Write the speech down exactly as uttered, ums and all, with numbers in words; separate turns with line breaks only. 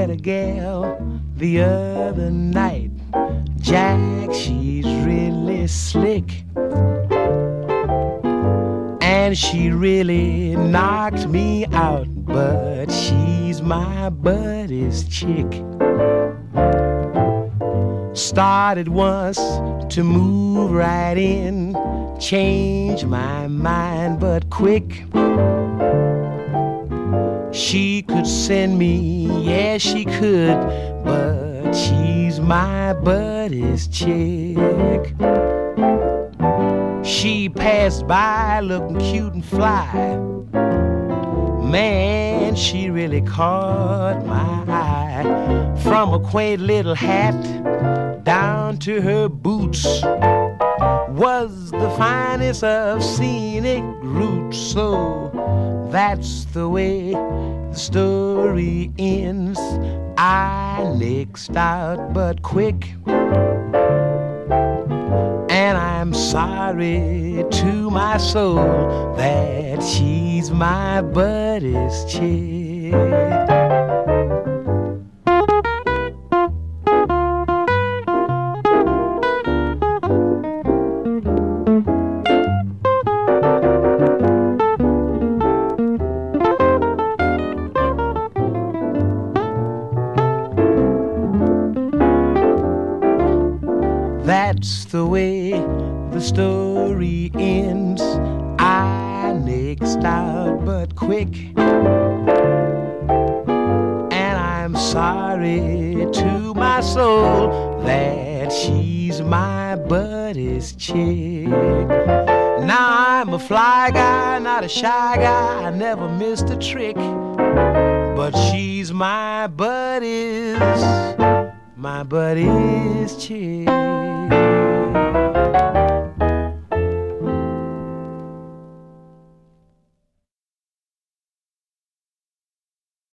met a gal the other night. Jack, she's really slick, and she really knocked me out, but she's my buddy's chick. Started once to move right in, change my mind but quick. She could send me, yeah she could, but she's my buddy's chick. She passed by looking cute and fly. Man, she really caught my eye. From a quaint little hat down to her boots was the finest of scenic roots. So that's the way the story ends. I nixed out but quick, and I'm sorry to my soul that she's my buddy's chick. That's the way the story ends. I nixed out but quick, and I'm sorry to my soul that she's my buddy's chick. Now I'm a fly guy, not a shy guy, I never missed a trick, but she's my buddy's, my buddy's chick.